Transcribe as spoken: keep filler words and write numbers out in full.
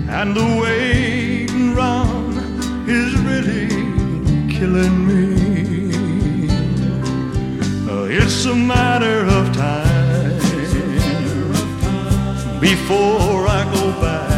and the waiting round is really killing me. Uh, it's a matter of time before I go back